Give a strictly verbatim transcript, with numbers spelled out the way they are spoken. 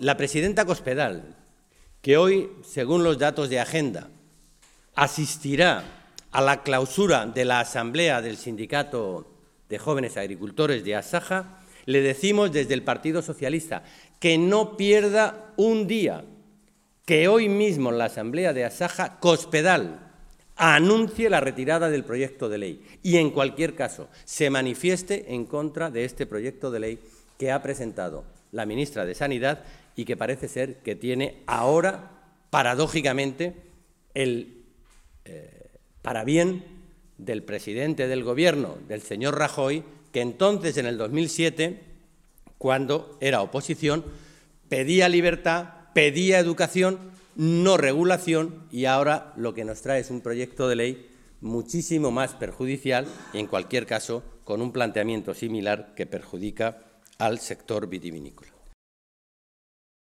la presidenta Cospedal, que hoy, según los datos de Agenda, asistirá a la clausura de la Asamblea del Sindicato de Jóvenes Agricultores de Asaja, le decimos desde el Partido Socialista que no pierda un día, que hoy mismo en la Asamblea de Asaja Cospedal anuncie la retirada del proyecto de ley y, en cualquier caso, se manifieste en contra de este proyecto de ley que ha presentado la ministra de Sanidad y que parece ser que tiene ahora, paradójicamente, el eh, parabién del presidente del Gobierno, del señor Rajoy, que entonces, en el dos mil siete, cuando era oposición, pedía libertad, pedía educación, no regulación, y ahora lo que nos trae es un proyecto de ley muchísimo más perjudicial y, en cualquier caso, con un planteamiento similar que perjudica al sector vitivinícola.